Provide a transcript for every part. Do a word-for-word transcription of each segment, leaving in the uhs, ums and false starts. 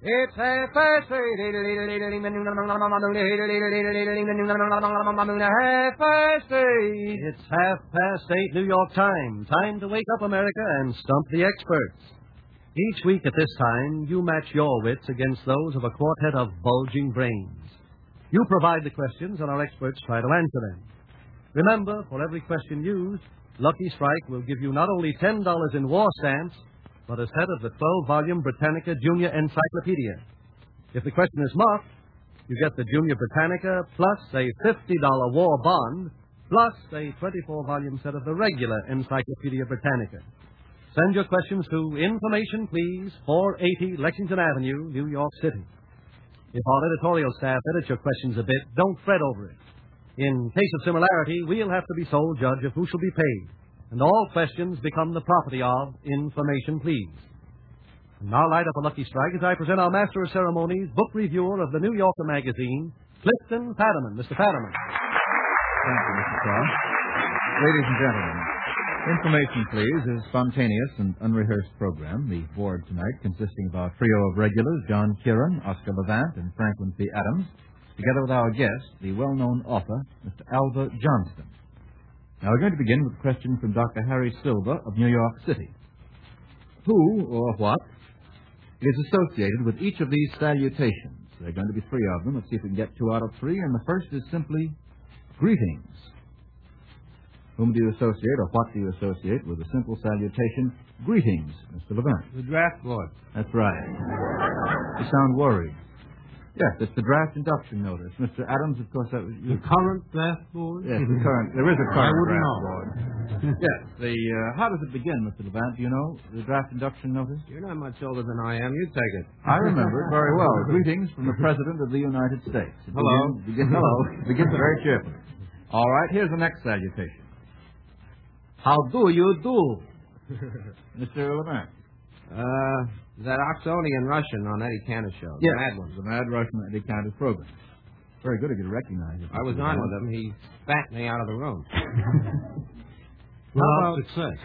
It's half past eight. Half past eight. It's half past eight, New York time. Time to wake up, America, and stump the experts. Each week at this time, you match your wits against those of a quartet of bulging brains. You provide the questions, and our experts try to answer them. Remember, for every question used, Lucky Strike will give you not only ten dollars in war stamps, but a set of the twelve-volume Britannica Junior Encyclopedia. If the question is marked, you get the Junior Britannica plus a fifty dollars war bond plus a twenty-four volume set of the regular Encyclopedia Britannica. Send your questions to Information Please, four eighty Lexington Avenue, New York City. If our editorial staff edits your questions a bit, don't fret over it. In case of similarity, we'll have to be sole judge of who shall be paid. And all questions become the property of Information Please. And now light up a Lucky Strike as I present our Master of Ceremonies, book reviewer of the New Yorker magazine, Clifton Fadiman. Mister Fadiman. Thank you, Mister Cross. Ladies and gentlemen, Information Please is a spontaneous and unrehearsed program. The board tonight consisting of our trio of regulars, John Kieran, Oscar Levant, and Franklin P. Adams, together with our guest, the well-known author, Mister Alva Johnston. Now, we're going to begin with a question from Doctor Harry Silver of New York City. Who, or what, is associated with each of these salutations? There are going to be three of them. Let's see if we can get two out of three. And the first is simply greetings. Whom do you associate, or what do you associate with the simple salutation, greetings, Mister Levant? The draft board. That's right. You sound worried. Yes, it's the draft induction notice. Mister Adams, of course, that was... The current draft board? Yes, the current. There is a current I wouldn't draft know. board. Yes, the... Uh, how does it begin, Mister Levant? Do you know the draft induction notice? You're not much older than I am. You take it. I remember it very well. Greetings from the President of the United States. It Hello. Begins, begins, hello. Begins very cheerfully. All right, here's the next salutation. How do you do, Mister Levant? Uh... That Oxonian Russian on Eddie Cantor's show. Yes, The Mad One. the Mad Russian Eddie Cantor's program. Very good of you to recognize it. I was on with him. He spat me out of the room. How about, success.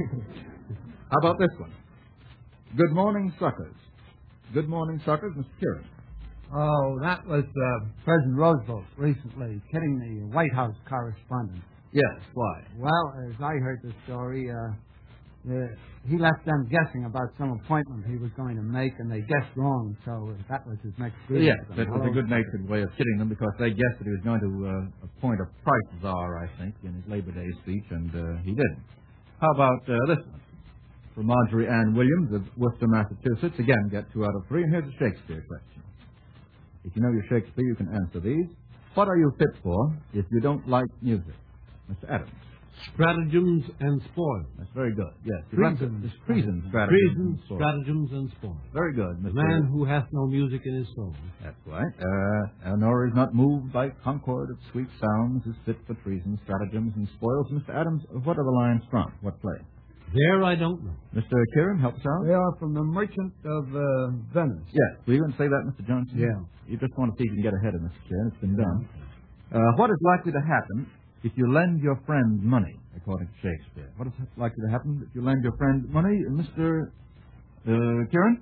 how about this one? Good morning, suckers. Good morning, suckers, Mister Kieran. Oh, that was uh, President Roosevelt recently kidding the White House correspondent. Yes, why? Well, as I heard the story, uh, the, he left them guessing about some appointment he was going to make, and they guessed wrong, so that was his next greeting. Yes, that was a good-natured way of kidding them, because they guessed that he was going to uh, appoint a price czar, I think, in his Labor Day speech, and uh, he didn't. How about uh, this one? From Marjorie Ann Williams of Worcester, Massachusetts. Again, get two out of three, and here's a Shakespeare question. If you know your Shakespeare, you can answer these. What are you fit for if you don't like music? Mister Adams. Stratagems and spoils. That's very good. Yes. Treason. Treason, stratagems, Treason, and spoils. stratagems, and spoils. Very good, The Mister man who hath no music in his soul. That's right. Uh, Eleanor is not moved by concord of sweet sounds, is fit for treason, stratagems, and spoils. Mister Adams, what are the lines from? What play? There I don't know. Mister Kieran, help us out. They are from the Merchant of uh, Venice. Yes. Will you even say that, Mister Johnson? Yeah. You just want to see if you can get ahead of Mister Kieran. It's been done. Uh, what is likely to happen if you lend your friend money, according to Shakespeare? What is likely to happen if you lend your friend money? Mister Uh, Kieran?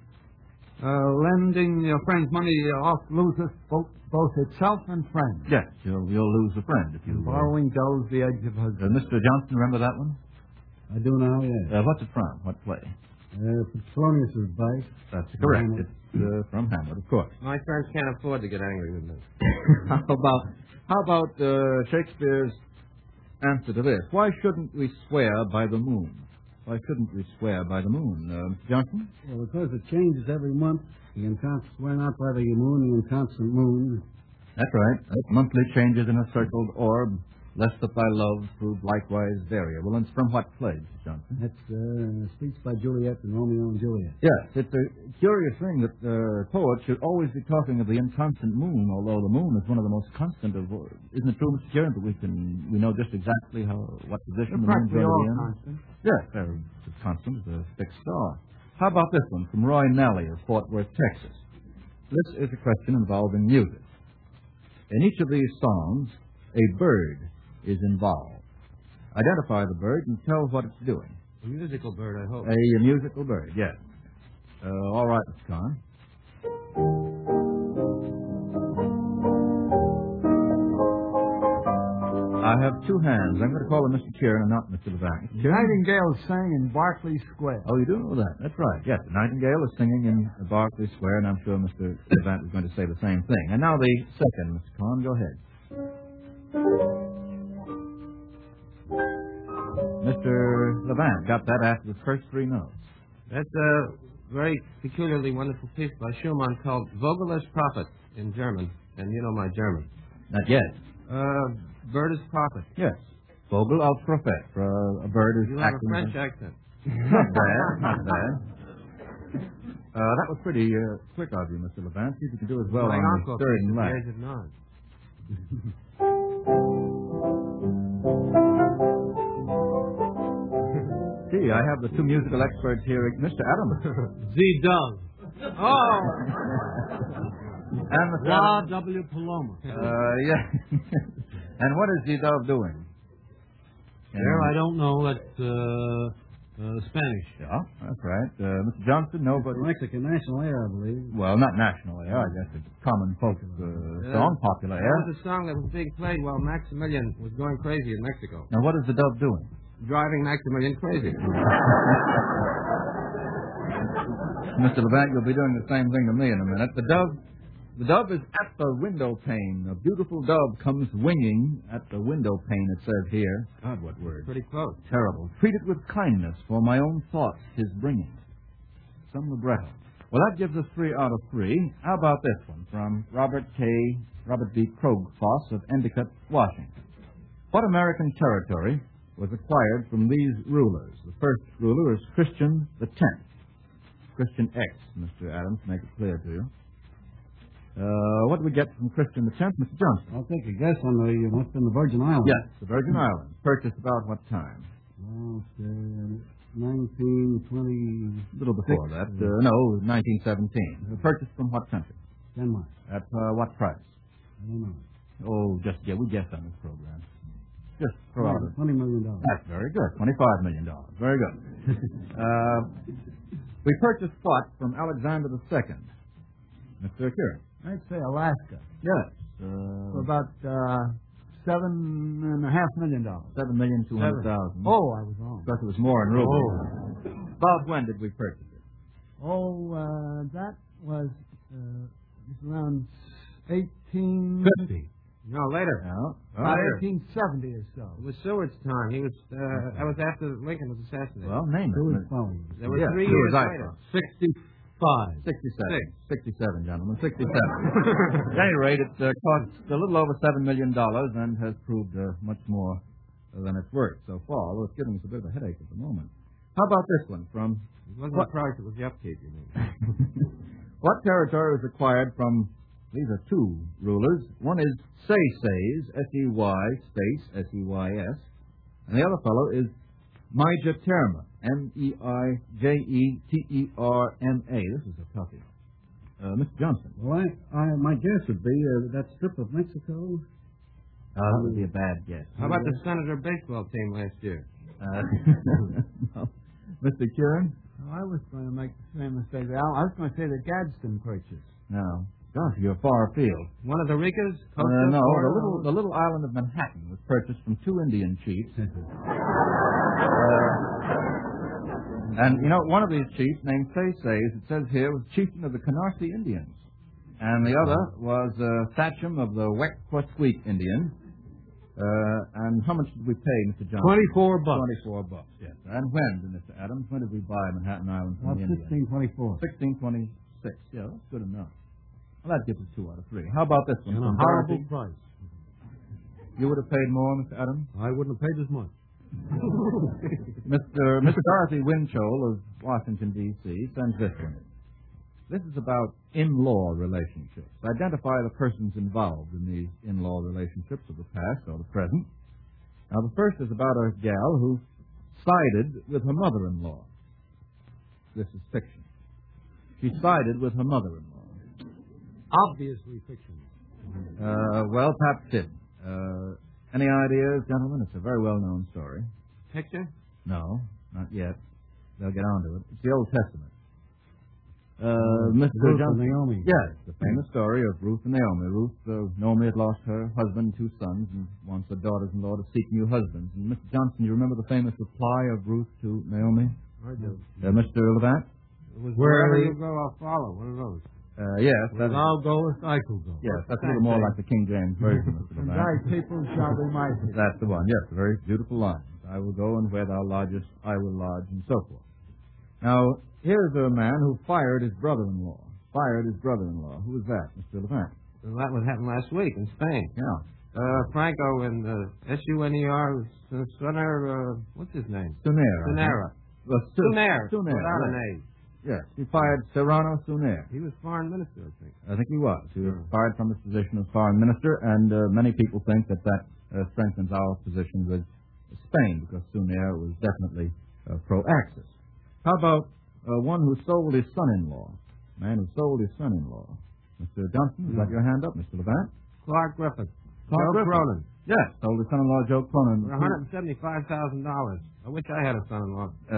Uh, lending your friend's money off loses both, both itself and friend. Yes, you'll, you'll lose a friend if you... Uh, Borrowing goes the edge of uh, husband. Mister Johnson, remember that one? I do now, yes. Uh, what's it from? What play? Uh, Petronius' Vice. That's correct. Hamlet. It's uh, from Hamlet, of course. My friends can't afford to get angry with me. How about how about uh, Shakespeare's answer to this? Why shouldn't we swear by the moon? Why shouldn't we swear by the moon, uh, Mister Johnson? Well, because it changes every month. The inconstant swear not by the moon, the inconstant moon. That's right. That's monthly changes in a circled orb, lest that thy love prove likewise variable. And it's from what play, Mister Johnson? That's uh, speech by Juliet and Romeo and Juliet. Yes, it's a curious thing that uh, poets should always be talking of the inconstant moon, although the moon is one of the most constant of. Isn't it true, Mister Kieran, that we can we know just exactly how what position the moon's Practically going to all be in? constant. Yes, they're as constant as a fixed star. How about this one from Roy Nally of Fort Worth, Texas? This is a question involving music. In each of these songs, a bird is involved. Identify the bird and tell what it's doing. A musical bird, I hope. A, a musical bird, yes. Uh, all right, Mister Kahn. two hands. I'm going to call him Mister Kieran and not Mister Levant. Mister Kieran? Nightingale sang in Berkeley Square. Oh, you do know that? That's right. Yes, the Nightingale is singing in Berkeley Square, and I'm sure Mister Levant is going to say the same thing. And now the second, Mister Kahn, go ahead. Mister Levant got that after the first three notes. That's a very peculiarly wonderful piece by Schumann called Vogel's Prophet in German. And you know my German. Not yet. Uh, bird is prophet. Yes. Vogel als Prophet. For a, a bird is You have a acting French as- accent. Not bad, not bad. Uh, that was pretty uh, quick of you, Mister Levant. See if you can do as well my on uncle the third and at the last. age of nine. Gee, I have the two musical experts here. Mister Adams. Z-Dove. Oh! And Mister La Adams. W. Paloma. Uh, yeah. And what is Z-Dove doing? There, I don't know. That's uh, uh, Spanish. Yeah, that's right. Uh, Mister Johnston, no, but... Mexican national air, I believe. Well, not national air. I guess it's common folk uh, song, popular That air. was a song that was being played while Maximilian was going crazy in Mexico. Now, what is the dove doing? Driving Maximilian crazy. Mister Levant, you'll be doing the same thing to me in a minute. The dove, the dove is at the window pane. A beautiful dove comes winging at the window pane, it says here. God, what word. Pretty close. Terrible. Treat it with kindness, for my own thoughts his bringing. Some libretto. Well, that gives us three out of three. How about this one from Robert K. Robert B. Krogfoss of Endicott, Washington. What American territory was acquired from these rulers? The first ruler is Christian the Tenth. Christian X, Mister Adams, make it clear to you. Uh, what do we get from Christian the Tenth, Mister Johnston? I'll take a guess on the what's in the Virgin Islands. Yes, the Virgin Islands. Purchased about what time? Well, uh, nineteen twenty. A little before that. Uh, no, nineteen seventeen. Purchased from what country? Denmark. At uh, what price? I don't know. Oh, just yeah, we guess on this program. Just throw out a... Twenty million dollars. That's very good. Twenty-five million dollars. Very good. uh, we purchased what from Alexander the Second, Mister Kieran? I'd say Alaska Yes. for Uh, about uh, seven and a half million dollars. Seven million two hundred thousand. Oh, I was wrong. Because it was more in rubles. About when did we purchase it? Oh, uh, that was uh, around eighteen Fifty. No, later. No. about Oh, eighteen seventy or so. It was Seward's time. He was. Uh, that was after Lincoln was assassinated. well, name it. Who was following? there were yeah, three who years was I later. from? Sixty-five. Sixty-seven. Six. Sixty-seven, gentlemen. Sixty-seven. At any rate, it uh, cost a little over seven million dollars and has proved uh, much more than it's worth so far. Although it's giving us a bit of a headache at the moment. How about this one from It wasn't What? the price; it was the upkeep. You mean? what territory was acquired from? These are two rulers. One is Say-Says, S E Y space S E Y S, and the other fellow is Meija Terma, M E I J E T E R M A. This is a toughie. Uh, Mister Johnson. Well, I, I, my guess would be uh, that strip of Mexico. Uh, that would be a bad guess. How about the Senator baseball team last year? Uh, no. Mister Kieran? Oh, I was going to make the same mistake. I I was going to say the Gadsden purchase. No. Gosh, you're far afield. One of the Ricas? Uh, Costa, no, the Florida? little the little island of Manhattan was purchased from two Indian chiefs. uh, and you know, one of these chiefs, named Say-Says, it says here, was chieftain of the Canarsie Indians, and the other was uh, Sachem of the Wequesqueak Indians. Uh, and how much did we pay, Mister Johnson? Twenty-four bucks. Twenty-four bucks. Yes. And when, Mister Adams? When did we buy Manhattan Island from Well, the Indians? sixteen twenty-four. Sixteen twenty-six. Yeah, that's good enough. Well, that gives us two out of three. How about this one? And a from horrible Dorothy? price. You would have paid more, Mister Adams? I wouldn't have paid as much. Mister Mister Dorothy Winchell of Washington, D C sends this one. This is about in-law relationships. Identify the persons involved in these in-law relationships of the past or the present. Now, the first is about a gal who sided with her mother-in-law. This is fiction. She sided with her mother-in-law. Obviously fiction. Uh, well, perhaps did. Uh, any ideas, gentlemen? It's a very well-known story. Picture? No, not yet. They'll get on to it. It's the Old Testament. Uh, Mister Ruth Johnson. and Naomi. Yes, the famous story of Ruth and Naomi. Ruth, uh, Naomi had lost her husband and two sons and wants her daughters-in-law to seek new husbands. And Mister Johnson, you remember the famous reply of Ruth to Naomi? I do. Uh, Mister Levant? It was Where- wherever you go, I'll follow. One of those. Uh, yes, Where that is, thou goest, I shall go. yes, that's a little more like the King James version, Mister And Levant. thy people shall be mighty. That's the one, yes, a very beautiful line. I will go, and where thou lodgest, I will lodge, and so forth. Now, here's a man who fired his brother-in-law. Fired his brother-in-law. Who was that, Mister Levant? Well, that was happened last week in Spain. Yeah. Uh, Franco and uh, S U N E R, Suner, uh, what's his name? Sunera. Sunera. Well, Su- Suner. Suner, Without an yes. A. Yes, he fired Serrano Suner. He was foreign minister, I think. I think he was. He was Sure. fired from his position as foreign minister, and uh, many people think that that uh, strengthens our position with Spain, because Suner was definitely uh, pro-Axis. How about uh, one who sold his son-in-law? A man who sold his son-in-law. Mister Johnson, you got your hand up, Mister Levant? Clark Griffith. Clark Joe Griffith. Cronin. Yes, sold his son-in-law Joe Cronin. For one hundred seventy-five thousand dollars. I wish I had a son-in-law. Uh,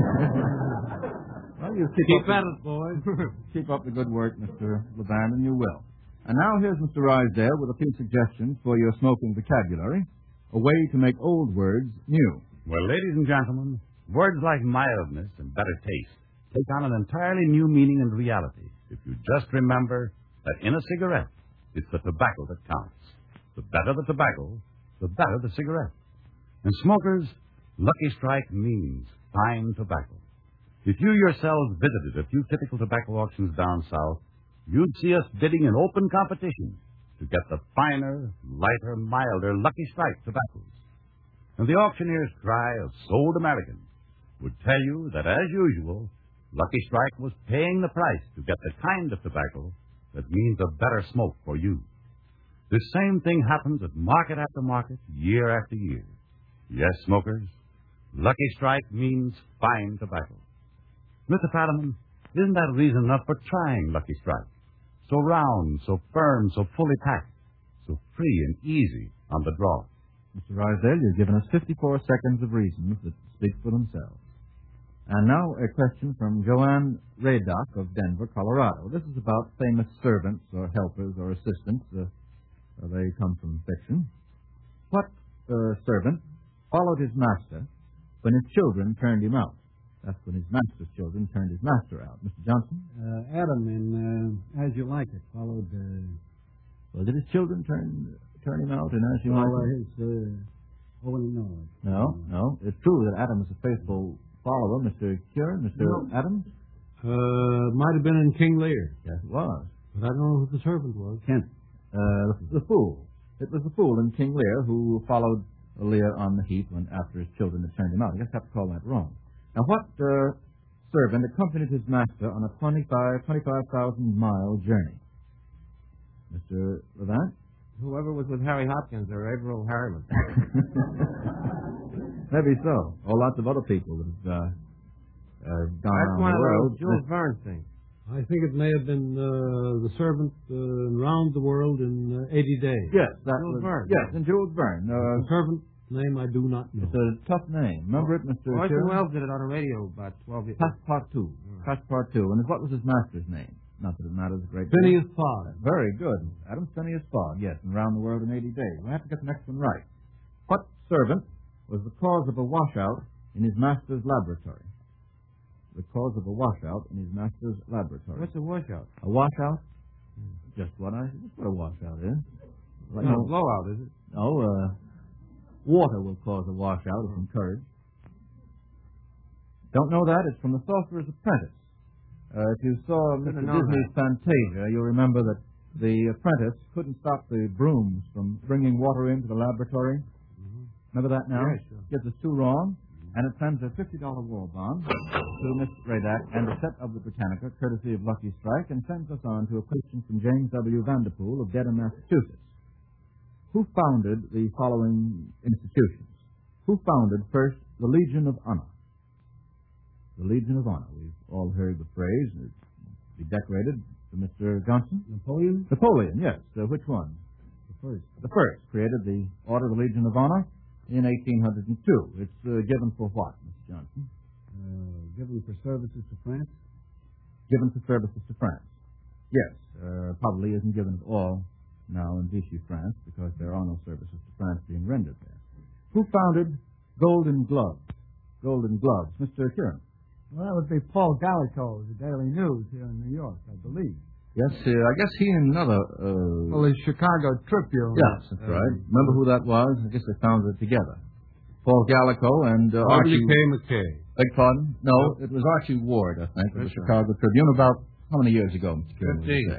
well, you keep, Keep up at it, boys. the, keep up the good work, Mister Levant, and you will. And now here's Mister Rysdale with a few suggestions for your smoking vocabulary, a way to make old words new. Well, ladies and gentlemen, words like mildness and better taste take on an entirely new meaning and reality if you just remember that in a cigarette, it's the tobacco that counts. The better the tobacco, the better the cigarette. And smokers, Lucky Strike means fine tobacco. If you yourselves visited a few typical tobacco auctions down south, you'd see us bidding in open competition to get the finer, lighter, milder Lucky Strike tobaccos. And the auctioneer's cry of sold American would tell you that, as usual, Lucky Strike was paying the price to get the kind of tobacco that means a better smoke for you. The same thing happens at market after market, year after year. Yes, smokers, Lucky Strike means fine tobacco. Mister Fadiman, isn't that reason enough for trying Lucky Strike? So round, so firm, so fully packed, so free and easy on the draw. Mister Rysdale, you've given us fifty-four seconds of reasons that speak for themselves. And now a question from Joanne Raydock of Denver, Colorado. This is about famous servants or helpers or assistants. Uh, uh, they come from fiction. What uh, servant followed his master when his children turned him out? That's when his master's children turned his master out. Mister Johnson? Uh, Adam in uh, As You Like It followed uh, Well, did his children turn turn him out in As You well, Like uh, It? his uh, oh no No, no. It's true that Adam is a faithful follower. Mister Kieran, Mister No. Adams? uh, might have been in King Lear, Yes, it was. but I don't know who the servant was. Kent. Uh, the fool. It was the fool in King Lear who followed Lear on the heath when after his children had turned him out. I guess I have to call that wrong. Now, what uh, servant accompanied his master on a twenty-five thousand mile journey? Mister Levant? Whoever was with Harry Hopkins or Averill Harriman. Maybe so. Or lots of other people that have uh, uh, gone That's around one the of world. those Jules Verne things. I think it may have been uh, the servant uh, round the world in uh, eighty days. Yes, that Jules was Verne. Yes, and Jules Verne. The Uh, servant name I do not know. it's a tough name. Remember it, Mister Orson Kieran? Welles did it on the radio about twelve years ago. Passepartout. Passepartout. And what was his master's name? Not that it matters a great deal. Phineas Fogg. Very good. Adam Phineas Fogg, yes, and round the world in eighty days. We'll have to get the next one right. What servant was the cause of a washout in his master's laboratory? The cause of a washout in his master's laboratory. What's a washout? A washout? Just what I just what a washout is. Like, No, no, blowout, is it? no, uh, water will cause a washout if encouraged. Don't know that? It's from The Sorcerer's Apprentice. Uh, if you saw Mister Should've known Disney's Fantasia, you'll remember that the apprentice couldn't stop the brooms from bringing water into the laboratory. Remember that now? Yeah, sure. Gives us two wrong, and it sends a fifty dollar war bond to Miss Raydock and a set of the Britannica, courtesy of Lucky Strike, and sends us on to a question from James W. Vanderpool of Dedham, Massachusetts. Who founded the following institutions? Who founded first the Legion of Honor? The Legion of Honor. We've all heard the phrase. It's be decorated for Mister Johnson. Napoleon? Napoleon, yes. Uh, which one? The first. The first created the Order of the Legion of Honor in eighteen oh two. It's uh, given for what, Mister Johnson? Uh, given for services to France? given for services to France. Yes, uh, probably isn't given at all now in Vichy, France, because there are no services to France being rendered there. Who founded Golden Gloves? Golden Gloves, Mister Kieran. Well, that would be Paul Gallico of the Daily News here in New York, I believe. Yes, uh, I guess he and another... Uh, Well, his Chicago Tribune. yes, that's uh, right. Remember who that was? I guess they founded it together. Paul Gallico and uh, Archie Archie... K. McKay. Beg pardon? No, it was Archie Ward, I think, of the That's right. Chicago Tribune about how many years ago, Mister Kieran? would you Fifteen. say?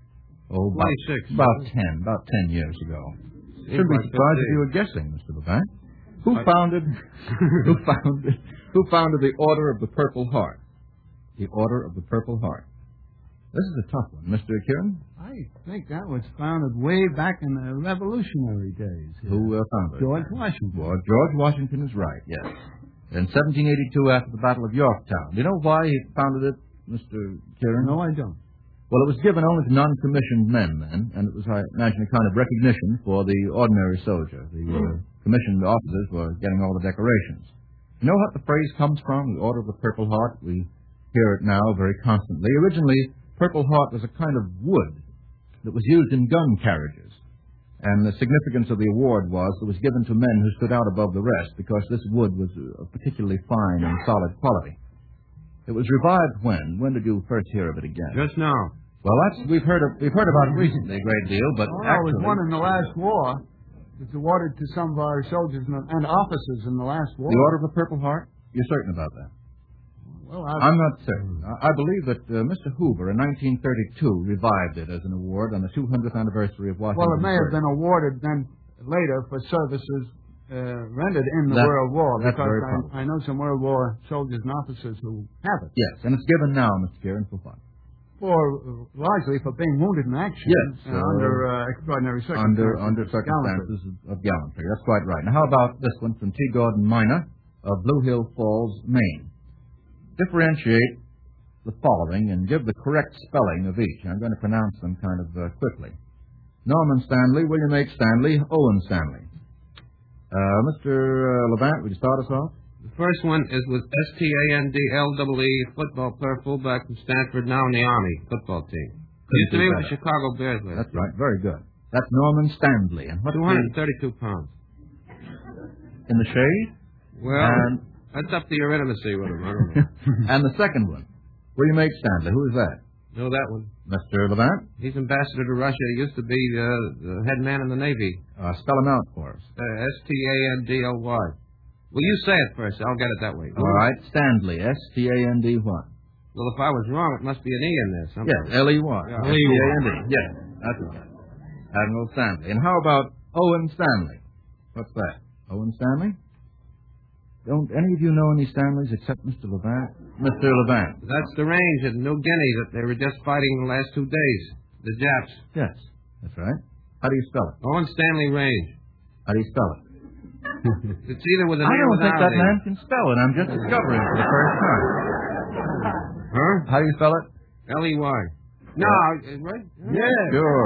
Oh, about, Twenty-six. about ten, about ten years ago. Shouldn't be like surprised if fifteen. you were guessing, Mister Levant. Who I- founded, who founded, who founded the Order of the Purple Heart? The Order of the Purple Heart. This is a tough one, Mister Kieran. I think that was founded way back in the Revolutionary days. here. Who uh, founded it? George Washington. Well, George Washington is right, yes. In seventeen eighty-two, after the Battle of Yorktown. Do you know why he founded it, Mister Kieran? No, I don't. Well, it was given only to non-commissioned men then, and it was, I imagine, a kind of recognition for the ordinary soldier. The uh, commissioned officers were getting all the decorations. You know what the phrase comes from, the Order of the Purple Heart? We hear it now very constantly. Originally, Purple Heart was a kind of wood that was used in gun carriages. And the significance of the award was it was given to men who stood out above the rest because this wood was uh, particularly fine and solid quality. It was revived when? When did you first hear of it again? Just now. Well, that's we've heard of, we've heard about it recently a great deal, but Oh, actually, it was one in the last war. It was awarded to some of our soldiers and, and officers in the last war. the Order of the Purple Heart. You're certain about that? Well, I, I'm not certain. I, I believe that uh, Mister Hoover in nineteen thirty-two revived it as an award on the two hundredth anniversary of Washington. well, it may have been awarded then later for services uh, rendered in the That- World War. that's because very probable. I, I know some World War soldiers and officers who have it. Yes, and it's given now, Mister Kieran, for what? For uh, largely for being wounded in action. Yes, uh, uh, under uh, extraordinary circumstances. Under under circumstances of, of gallantry. That's quite right. Now, how about this one from T. Gordon Minor of Blue Hill Falls, Maine? Differentiate the following and give the correct spelling of each. I'm going to pronounce them kind of uh, quickly. Norman Stanley, William H. Stanley, Owen Stanley. Uh, Mister Uh, Levant, would you start us off? The first one is with S T A N D L E E, football player, fullback from Stanford, now in the Army football team. Used to do be with the better. Chicago Bears last That's right. Very good. That's Norman Stanley. And what's two hundred thirty-two pounds. the- in the shade? Well, And that's up to your intimacy with him. I don't know. and the second one, William H. Stanley. Who is that? know that one. Mister Levant? He's ambassador to Russia. He used to be uh, the head man in the Navy. Uh, spell him out for us. Uh, S T A N D L Y. Well, you say it first. I'll get it that way. All right. Stanley. S T A N D what? Well, if I was wrong, it must be an E in there. Something. Yes, L E Y. Yeah. S T A N D. Yes, that's right. Admiral Stanley. And how about Owen Stanley? What's that? Owen Stanley? Don't any of you know any Stanleys except Mister Levant? Mister Levant. That's the range in New Guinea that they were just fighting the last two days. The Japs. Yes, that's right. How do you spell it? Owen Stanley Range. How do you spell it? It's either with an I E or don't think without that an E. man can spell it. I'm just discovering it for the first time. Huh? How do you spell it? L E Y. No, uh, right? Yeah. Sure.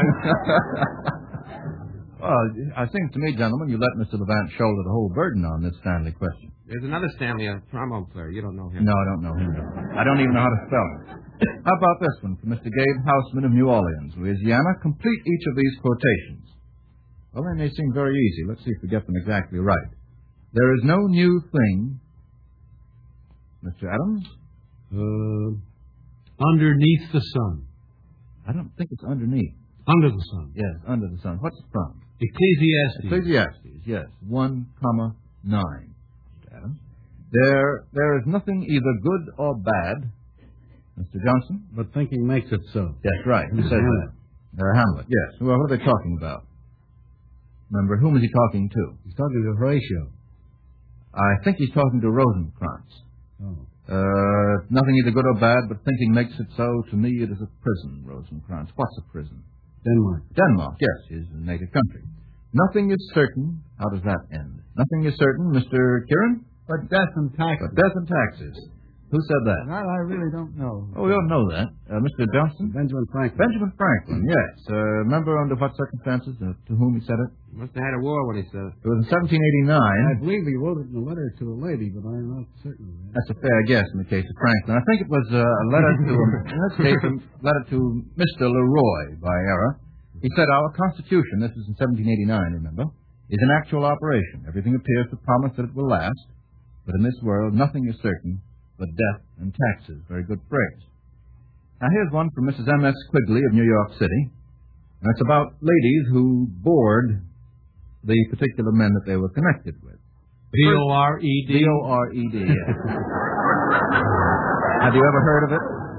Well, I think to me, gentlemen, you let Mister Levant shoulder the whole burden on this Stanley question. There's another Stanley, a trombone player. You don't know him. No, I don't know him. I don't even know how to spell it. How about this one from Mister Gabe Houseman of New Orleans, Louisiana? Complete each of these quotations. Well, they may seem very easy. Let's see if we get them exactly right. There is no new thing. Mister Adams? Uh, underneath the sun. I don't think it's underneath. Under the sun. Yes, under the sun. What's it from? Ecclesiastes. Ecclesiastes, yes. One, comma, nine. Mister Adams. There, there is nothing either good or bad. Mister Johnson? But thinking makes it so. That's right. Who says that? Uh, Hamlet, yes. Well, what are they talking about? Remember, whom is he talking to? He's talking to Horatio. I think he's talking to Rosencrantz. Oh. Uh, nothing either good or bad, but thinking makes it so. To me, it is a prison, Rosencrantz. What's a prison? Denmark. Denmark, yes, his native country. Nothing is certain. How does that end? Nothing is certain, Mister Kieran? But death and taxes. But death and taxes. Who said that? That I really don't know. Oh, we don't know that. Uh, Mister Johnston? Benjamin Franklin. Benjamin Franklin, yes. Uh, remember under what circumstances, uh, to whom he said it? Must have had a war when he said it. It was in seventeen eighty-nine. I believe he wrote it in a letter to a lady, but I'm not certain of that. That's a fair guess in the case of Franklin. I think it was uh, a letter to, in this case, a letter to Mister Leroy by error. He said, our Constitution, this is in seventeen eighty-nine, remember, is in actual operation. Everything appears to promise that it will last, but in this world nothing is certain but death and taxes. Very good phrase. Now here's one from Missus M S Quigley of New York City. And it's about ladies who bored the particular men that they were connected with. B O R E D? B O R E D, yes. Have you ever heard of it?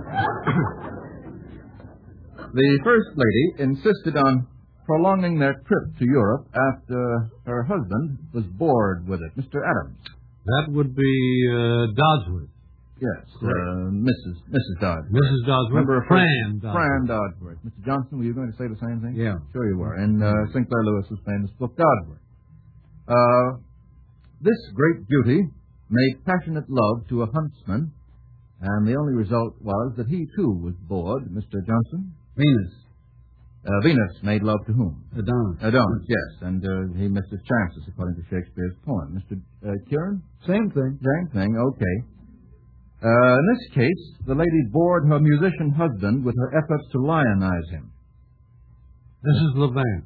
The first lady insisted on prolonging their trip to Europe after her husband was bored with it. Mister Adams. That would be uh, Dodsworth. Yes, uh, Missus Missus Dodsworth. Missus Dodsworth. Remember Fran Dodsworth. Fran Dodsworth. Mister Johnston, were you going to say the same thing? Yeah. Sure you were. In uh, Sinclair Lewis's famous book, Dodsworth. Uh, this great beauty made passionate love to a huntsman, and the only result was that he, too, was bored. Mister Johnson? Venus. Uh, Venus made love to whom? Adonis. Adonis, yes, and uh, he missed his chances, according to Shakespeare's poem. Mister Uh, Kieran? Same thing. Same thing, okay. Uh, in this case, the lady bored her musician husband with her efforts to lionize him. Missus Levant.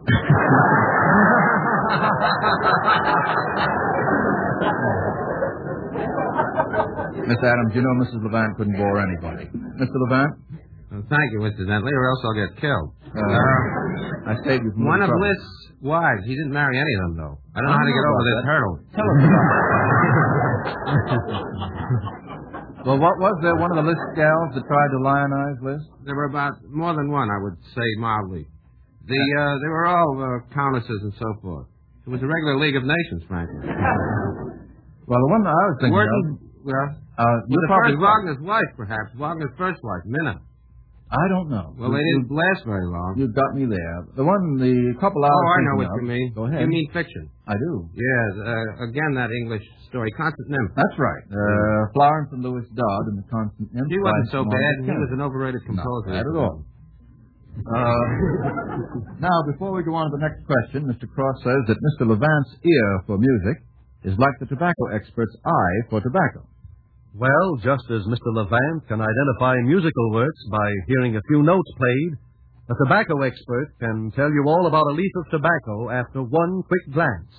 Miss Adams, you know Missus Levant couldn't bore anybody. Mister Levant? Well, thank you, incidentally, or else I'll get killed. Uh, I saved you from One of trouble. List's wives. He didn't marry any of them, though. I don't know how to get over this hurdle. Tell us about it. Well, what was there one of the List gals that tried to lionize List? There were about more than one, I would say mildly. The uh, they were all uh, countesses and so forth. It was a regular League of Nations, frankly. Well, the one that I was thinking Wharton, of... well, Uh, you the probably first Wagner's wife, perhaps. Wagner's first wife, Minna. I don't know. Well, they You- didn't last very long. You got me there. The one, the couple I was Oh, I know thinking what of- you mean. Go ahead. You mean fiction? I do. Yes. Uh, again, that English story, Constant Nymph. That's right. Uh, Florence and Louis Dodd and the Constant Nymph. He wasn't by so Maurice bad. He Kennedy. was an overrated composer. Not bad at all. Uh, now, before we go on to the next question, Mister Cross says that Mister Levant's ear for music is like the tobacco expert's eye for tobacco. Well, just as Mister Levant can identify musical works by hearing a few notes played, a tobacco expert can tell you all about a leaf of tobacco after one quick glance.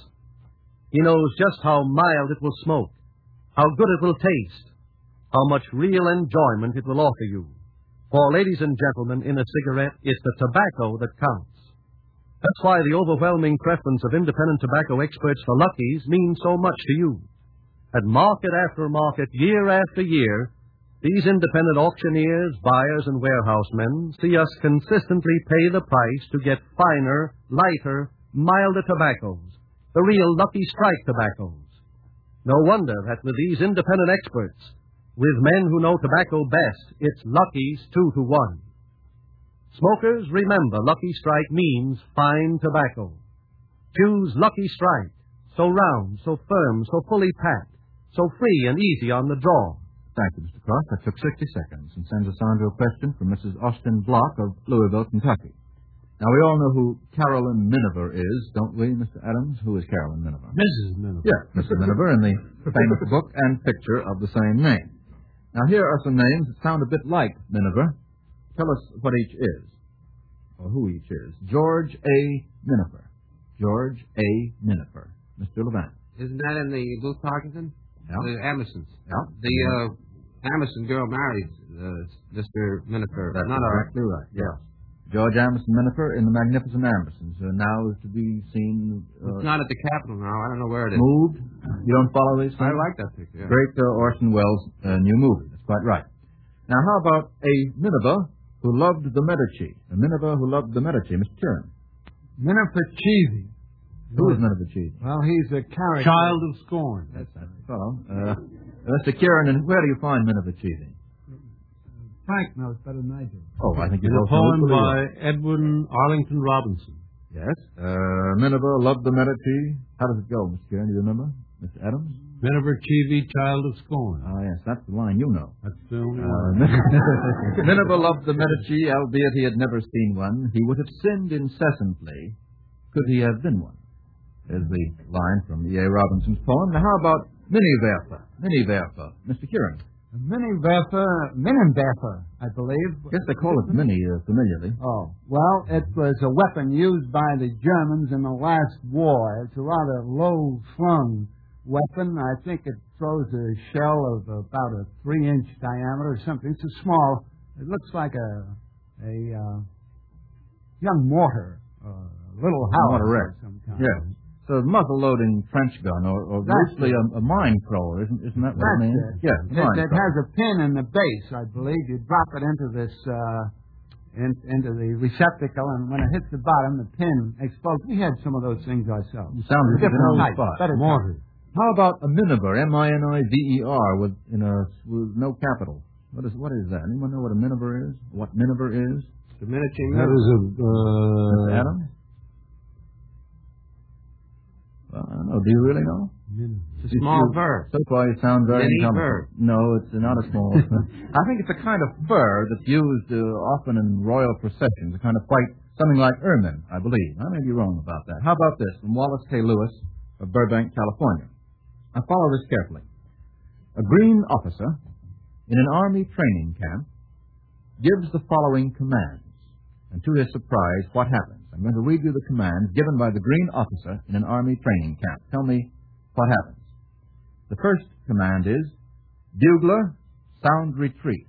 He knows just how mild it will smoke, how good it will taste, how much real enjoyment it will offer you. For, ladies and gentlemen, in a cigarette, it's the tobacco that counts. That's why the overwhelming preference of independent tobacco experts for Lucky's means so much to you. At market after market, year after year, these independent auctioneers, buyers, and warehousemen see us consistently pay the price to get finer, lighter, milder tobaccos, the real Lucky Strike tobaccos. No wonder that with these independent experts, with men who know tobacco best, it's Lucky's two to one. Smokers, remember, Lucky Strike means fine tobacco. Choose Lucky Strike, so round, so firm, so fully packed, so free and easy on the draw. Thank you, Mister Cross. That took sixty seconds and sends us on to a question from Missus Austin Block of Louisville, Kentucky. Now, we all know who Carolyn Miniver is, don't we, Mister Adams? Who is Carolyn Miniver? Missus Miniver. Yes, Mister Miniver in the famous book and picture of the same name. Now, here are some names that sound a bit like Miniver. Tell us what each is, or who each is. George A. Miniver. George A. Miniver. Mister Levant. Isn't that in the Booth Parkinson? Yeah. The Emersons. Yeah. The uh, Emerson girl married uh, Mister Minifer. That's Not exactly right. Yes. George Emerson Minifer in The Magnificent Emersons, uh, now is to be seen... Uh, It's not at the Capitol now. I don't know where it is. moved. You don't follow these things? I like that picture. Yeah. Great uh, Orson Welles uh, new movie. That's quite right. Now, how about a Miniver who loved the Medici? A Miniver who loved the Medici, Mister Kieran. Minifer Cheesy. Who is Miniver Cheese? Well, he's a character. Child of Scorn. That's that fellow. Uh, Mister Kieran, and where do you find Miniver Cheesy? Frank knows better than I do. Oh, I think you In know a poem equally by well. Edwin Arlington Robinson. Yes. Uh, Miniver loved the Medici. How does it go, Mister Kieran? Do you remember? Mister Adams? Miniver Cheevy, child of scorn. Ah, yes, that's the line you know. That's the only Uh, one. Miniver loved the Medici, albeit he had never seen one. He would have sinned incessantly, could he have been one. There's the line from E A. Robinson's poem. Now, how about Miniwerfer? Miniwerfer. Mister Kieran. Miniwerfer, Minenwerfer, I believe. Guess they call it Mini uh, familiarly. Oh, well, it was a weapon used by the Germans in the last war. It's a rather low-slung weapon. I think it throws a shell of about a three-inch diameter or something. It's a small, it looks like a a uh, young mortar, uh, a little house Mortar of some kind. Yes. So a muzzle-loading French gun, or, or loosely a, a mine thrower, isn't, isn't that what That's it means? it. Yes, It, mine it thrower. has a pin in the base, I believe. You drop it into this, uh, in, into the receptacle, and when it hits the bottom, the pin explodes. We had some of those things ourselves. You sound as if Different you know the type, spot. better Mortar. How about a Miniver, M I N I V E R, with, in a, with no capital? What is what is that? Anyone know what a Miniver is? What Miniver is? The Medici That is a... Uh, Mister Adams? Well, I don't know. Do you really know? It's a small You- verb. So far, you sound very Mini incompetent. verb. No, it's not a small. I think it's a kind of fur that's used uh, often in royal processions, a kind of white, something like ermine, I believe. I may be wrong about that. How about this, from Wallace K. Lewis of Burbank, California? Now, follow this carefully. A green officer in an army training camp gives the following commands. And to his surprise, what happens? I'm going to read you the commands given by the green officer in an army training camp. Tell me what happens. The first command is, bugler, sound retreat.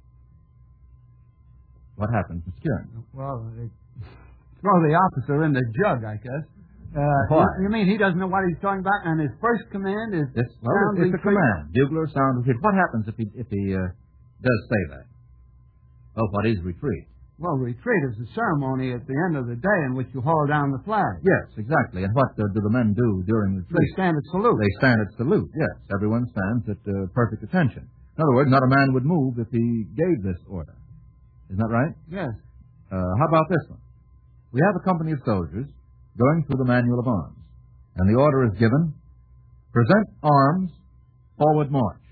What happens, Mister Kieran? Well, it, throw the officer in the jug, I guess. Uh, Why? You, you mean he doesn't know what he's talking about, and his first command is It's, well, sound it's a retreat? command. Bugler, sound retreat. What happens if he, if he uh, does say that? Oh, what is retreat? Well, retreat is a ceremony at the end of the day in which you haul down the flag. Yes, exactly. And what uh, do the men do during They retreat? stand at salute. They stand at salute, yes. Everyone stands at uh, perfect attention. In other words, not a man would move if he gave this order. Isn't that right? Yes. Uh, how about this one? We have a company of soldiers going through the manual of arms, and the order is given, present arms, forward march.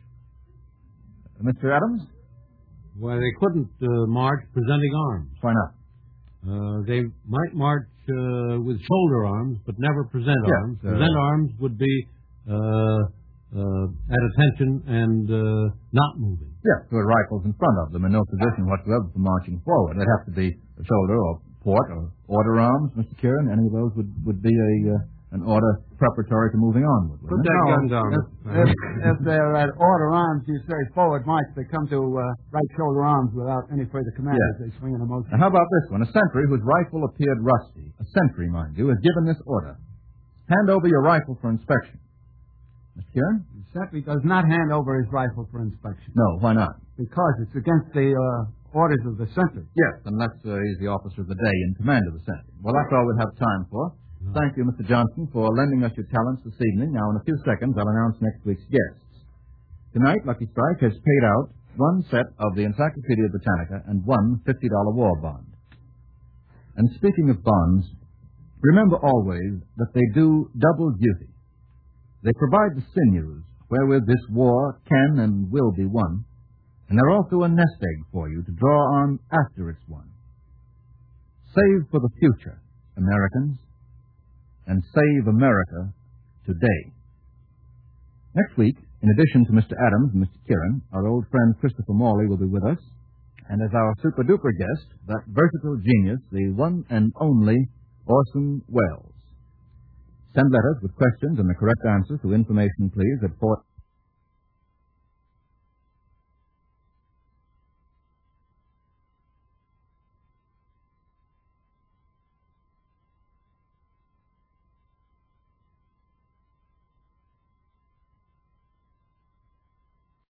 Uh, Mister Adams? Why, they couldn't uh, march presenting arms. Why not? Uh, they might march uh, with shoulder arms, but never present Yeah, arms. uh, present arms would be uh, uh, at attention and uh, not moving. Yes, with rifles in front of them in no position whatsoever for marching forward. They'd have to be shoulder or port or order arms, Mister Kieran. Any of those would, would be a uh, an order preparatory to moving onward. Put wouldn't it? that No, gun down. If, if, if they're at order arms, you say forward march, they come to uh, right shoulder arms without any further command Yes. as they swing in a motion. Now, how about this one? A sentry whose rifle appeared rusty, a sentry, mind you, is given this order. Hand over your rifle for inspection. Mister Kieran? The sentry does not hand over his rifle for inspection No, why not? because it's against the uh, orders of the sentry. Yes, unless uh, he's the officer of the day in command of the sentry. Well, that's all we'll have time for. Thank you, Mister Johnson, for lending us your talents this evening. Now, in a few seconds, I'll announce next week's guests. Tonight, Lucky Strike has paid out one set of the Encyclopedia Britannica and one fifty dollar war bond. And speaking of bonds, remember always that they do double duty. They provide the sinews wherewith this war can and will be won, and they're also a nest egg for you to draw on after it's won. Save for the future, Americans, and save America today. Next week, in addition to Mister Adams and Mister Kieran, our old friend Christopher Morley will be with us, and as our super-duper guest, that versatile genius, the one and only Orson Welles. Send letters with questions and the correct answers to information, please, at Fort